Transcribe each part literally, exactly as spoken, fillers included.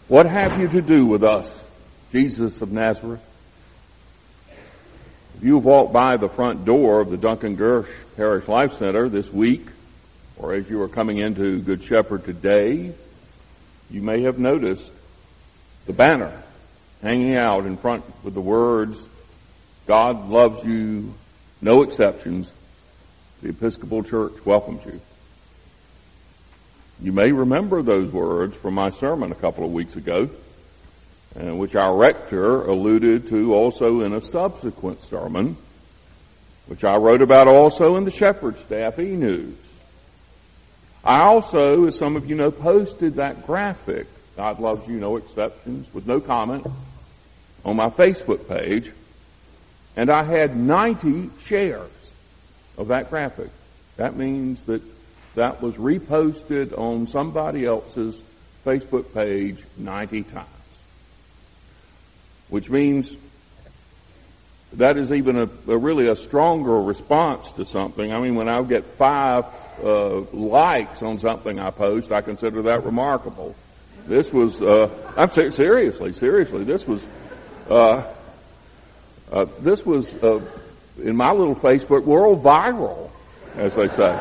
What have you to do with us, Jesus of Nazareth? If you walked by the front door of the Duncan Gersh Parish Life Center this week, or as you were coming into Good Shepherd today, you may have noticed the banner hanging out in front with the words, God loves you, no exceptions. The Episcopal Church welcomes you. You may remember those words from my sermon a couple of weeks ago, uh, which our rector alluded to also in a subsequent sermon, which I wrote about also in the Shepherd Staff e-News. I also, as some of you know, posted that graphic, God loves you, no exceptions, with no comment, on my Facebook page, and I had ninety shares of that graphic. That means that that was reposted on somebody else's Facebook page ninety times. Which means that is even a, a really a stronger response to something. I mean, when I get five uh, likes on something I post, I consider that remarkable. This was, uh, I'm ser- seriously, seriously, this was, uh, uh, this was, uh, in my little Facebook world, viral, as they say.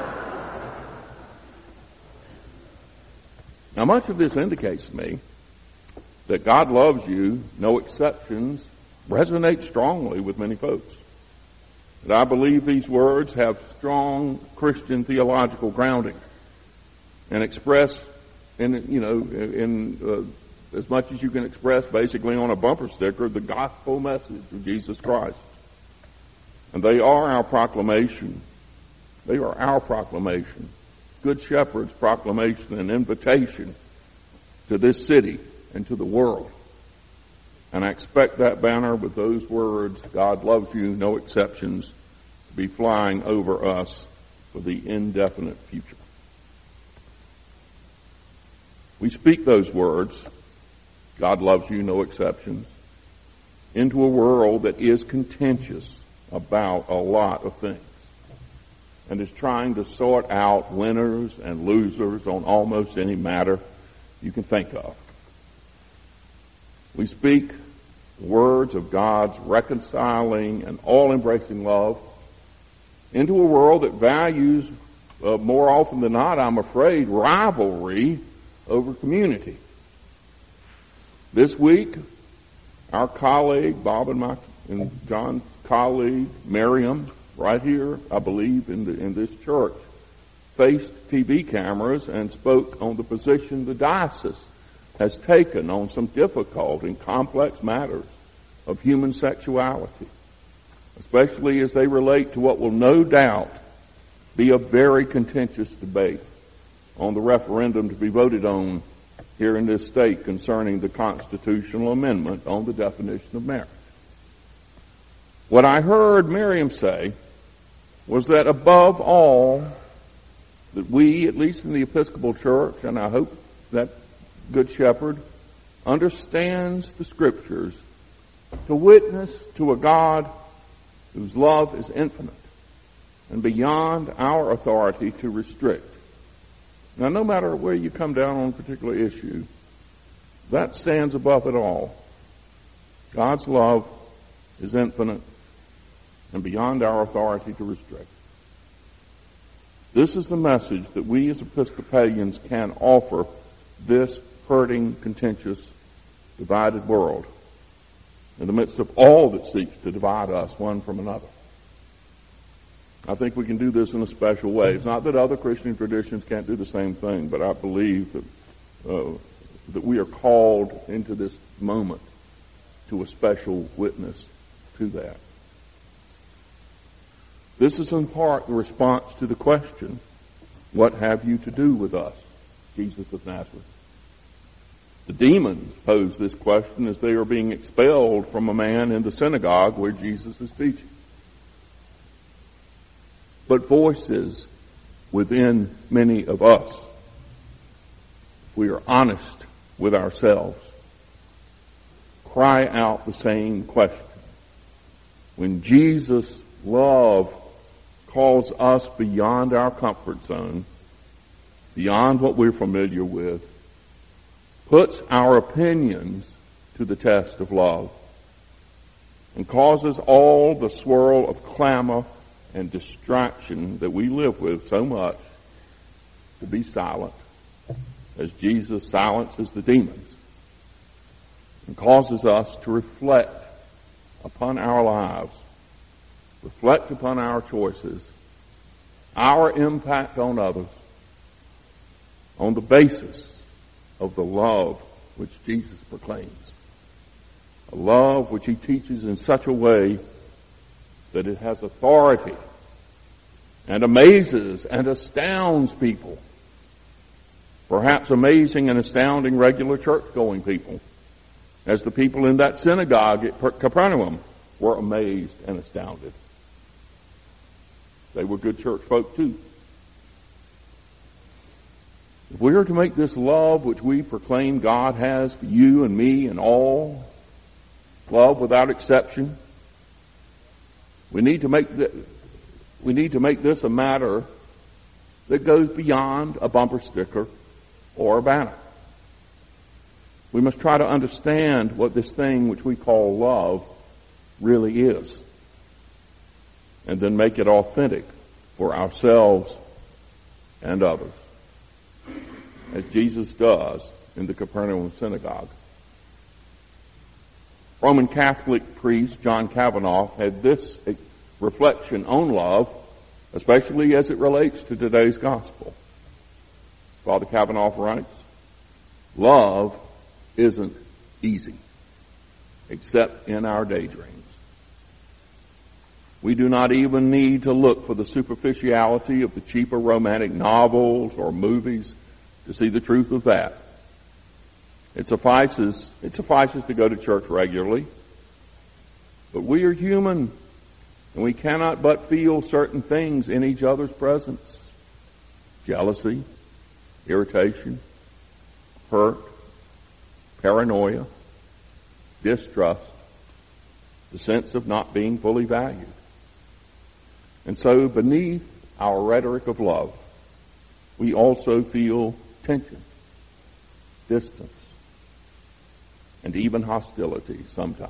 Now, much of this indicates to me that God loves you, no exceptions, resonates strongly with many folks. That I believe these words have strong Christian theological grounding and express, in you know, in uh, as much as you can express, basically on a bumper sticker, the gospel message of Jesus Christ. And they are our proclamation. They are our proclamation. Good Shepherd's proclamation and invitation to this city and to the world. And I expect that banner with those words, God loves you, no exceptions, to be flying over us for the indefinite future. We speak those words, God loves you, no exceptions, into a world that is contentious about a lot of things and is trying to sort out winners and losers on almost any matter you can think of. We speak the words of God's reconciling and all-embracing love into a world that values, uh, more often than not, I'm afraid, rivalry over community. This week, our colleague, Bob and, my, and John's colleague, Miriam, right here, I believe, in, the, in this church, faced T V cameras and spoke on the position the diocese has taken on some difficult and complex matters of human sexuality, especially as they relate to what will no doubt be a very contentious debate on the referendum to be voted on here in this state concerning the constitutional amendment on the definition of marriage. What I heard Miriam say was that above all, that we, at least in the Episcopal Church, and I hope that Good Shepherd, understands the Scriptures to witness to a God whose love is infinite and beyond our authority to restrict. Now, no matter where you come down on a particular issue, that stands above it all. God's love is infinite and beyond our authority to restrict. This is the message that we as Episcopalians can offer this hurting, contentious, divided world in the midst of all that seeks to divide us one from another. I think we can do this in a special way. It's not that other Christian traditions can't do the same thing, but I believe that uh, that we are called into this moment to a special witness to that. This is in part the response to the question, what have you to do with us, Jesus of Nazareth? The demons pose this question as they are being expelled from a man in the synagogue where Jesus is teaching. But voices within many of us, if we are honest with ourselves, cry out the same question. When Jesus' love calls us beyond our comfort zone, beyond what we're familiar with, puts our opinions to the test of love and causes all the swirl of clamor and distraction that we live with so much to be silent, as Jesus silences the demons, and causes us to reflect upon our lives, reflect upon our choices, our impact on others, on the basis of the love which Jesus proclaims. A love which he teaches in such a way that it has authority and amazes and astounds people. Perhaps amazing and astounding regular church-going people, as the people in that synagogue at Capernaum were amazed and astounded. They were good church folk too. If we are to make this love which we proclaim God has for you and me and all, love without exception, we need to make the, we need to make this a matter that goes beyond a bumper sticker or a banner. We must try to understand what this thing which we call love really is, and then make it authentic for ourselves and others, as Jesus does in the Capernaum synagogue. Roman Catholic priest John Kavanaugh had this reflection on love, especially as it relates to today's gospel. Father Kavanaugh writes, "Love isn't easy, except in our daydreams. We do not even need to look for the superficiality of the cheaper romantic novels or movies to see the truth of that. It suffices, it suffices to go to church regularly. But we are human, and we cannot but feel certain things in each other's presence. Jealousy, irritation, hurt, paranoia, distrust, the sense of not being fully valued. And so beneath our rhetoric of love, we also feel tension, distance, and even hostility sometimes.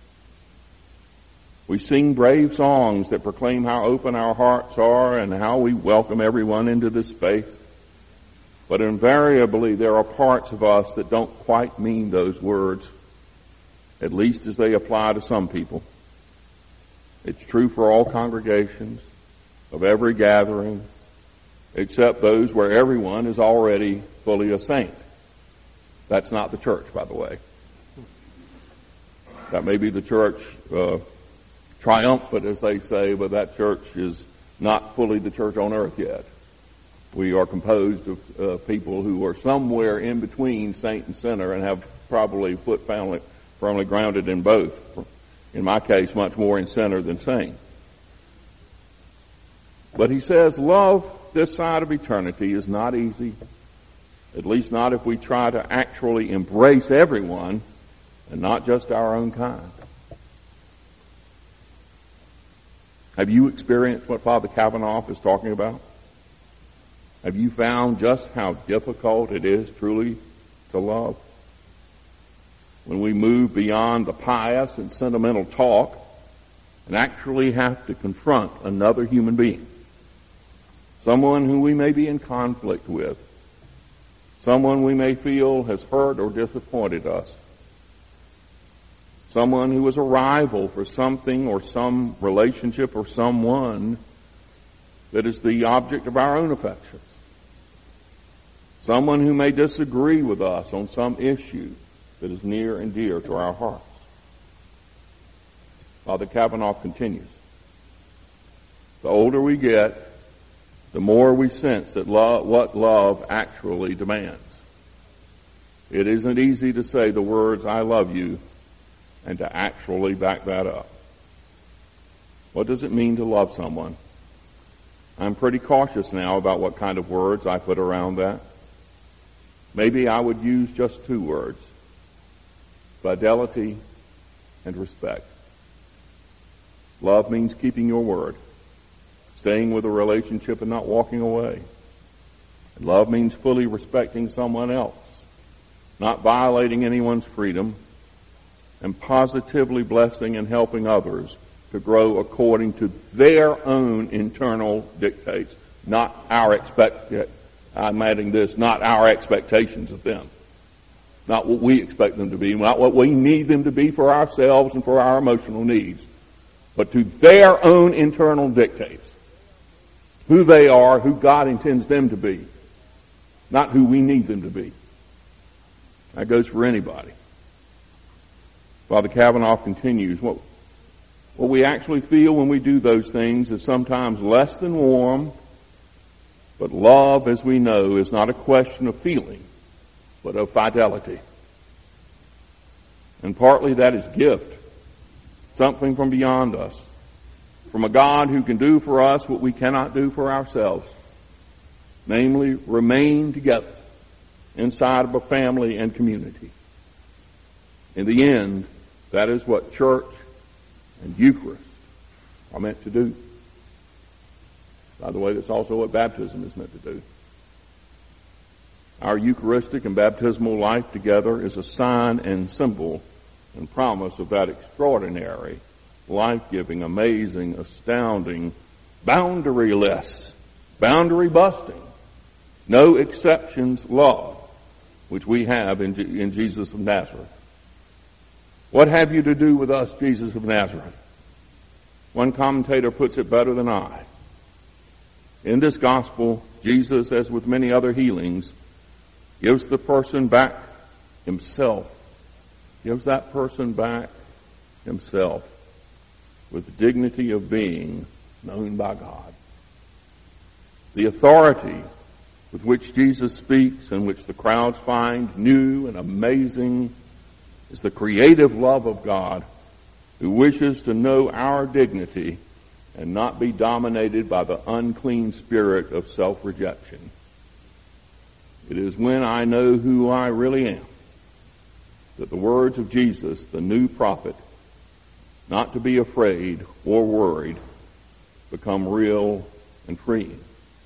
We sing brave songs that proclaim how open our hearts are and how we welcome everyone into this space. But invariably there are parts of us that don't quite mean those words, at least as they apply to some people. It's true for all congregations, of every gathering, except those where everyone is already fully a saint. That's not the church, by the way. That may be the church uh, triumphant, as they say, but that church is not fully the church on earth yet. We are composed of uh, people who are somewhere in between saint and sinner and have probably foot firmly, firmly grounded in both. In my case, much more in sinner than saint. But he says love this side of eternity is not easy, at least not if we try to actually embrace everyone and not just our own kind. Have you experienced what Father Kavanaugh is talking about? Have you found just how difficult it is truly to love? When we move beyond the pious and sentimental talk and actually have to confront another human being, someone who we may be in conflict with, someone we may feel has hurt or disappointed us, someone who is a rival for something or some relationship or someone that is the object of our own affections, someone who may disagree with us on some issue that is near and dear to our hearts. Father Kavanaugh continues, the older we get, the more we sense that love, what love actually demands. It isn't easy to say the words, "I love you," and to actually back that up. What does it mean to love someone? I'm pretty cautious now about what kind of words I put around that. Maybe I would use just two words: fidelity and respect. Love means keeping your word, staying with a relationship and not walking away. And love means fully respecting someone else, not violating anyone's freedom, and positively blessing and helping others to grow according to their own internal dictates, not our expect. I'm adding this, not our expectations of them. Not what we expect them to be, not what we need them to be for ourselves and for our emotional needs, but to their own internal dictates. Who they are, who God intends them to be, not who we need them to be. That goes for anybody. Father Kavanaugh continues, what, what we actually feel when we do those things is sometimes less than warm, but love, as we know, is not a question of feeling, but of fidelity. And partly that is gift, something from beyond us, from a God who can do for us what we cannot do for ourselves, namely remain together inside of a family and community. In the end, that is what church and Eucharist are meant to do. By the way, that's also what baptism is meant to do. Our Eucharistic and baptismal life together is a sign and symbol and promise of that extraordinary, life-giving, amazing, astounding, boundaryless, boundary-busting, no exceptions love, which we have in, in Jesus of Nazareth. What have you to do with us, Jesus of Nazareth? One commentator puts it better than I. In this gospel, Jesus, as with many other healings, gives the person back himself, gives that person back himself with the dignity of being known by God. The authority with which Jesus speaks and which the crowds find new and amazing is the creative love of God who wishes to know our dignity and not be dominated by the unclean spirit of self-rejection. It is when I know who I really am that the words of Jesus, the new prophet, not to be afraid or worried, become real and freeing.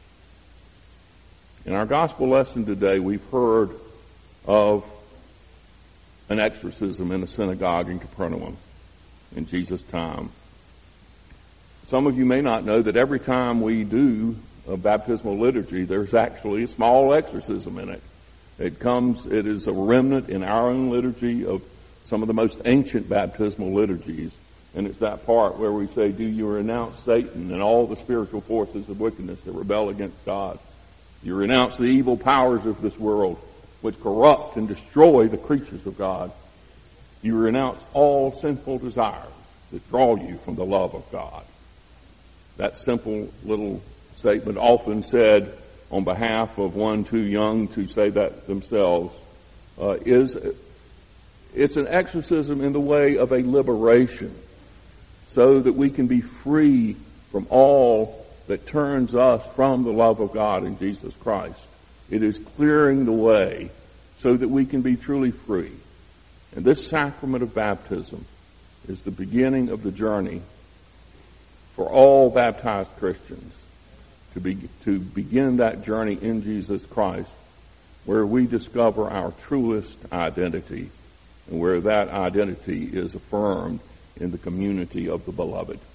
In our gospel lesson today, we've heard of an exorcism in a synagogue in Capernaum in Jesus' time. Some of you may not know that every time we do a baptismal liturgy, there's actually a small exorcism in it. It comes, it is a remnant in our own liturgy of some of the most ancient baptismal liturgies. And it's that part where we say, do you renounce Satan and all the spiritual forces of wickedness that rebel against God? You renounce the evil powers of this world, which corrupt and destroy the creatures of God. You renounce all sinful desires that draw you from the love of God. That simple little statement, often said on behalf of one too young to say that themselves, uh, is it's an exorcism in the way of a liberation, so that we can be free from all that turns us from the love of God in Jesus Christ. It is clearing the way so that we can be truly free. And this sacrament of baptism is the beginning of the journey for all baptized Christians to be to begin that journey in Jesus Christ, where we discover our truest identity and where that identity is affirmed in the community of the beloved.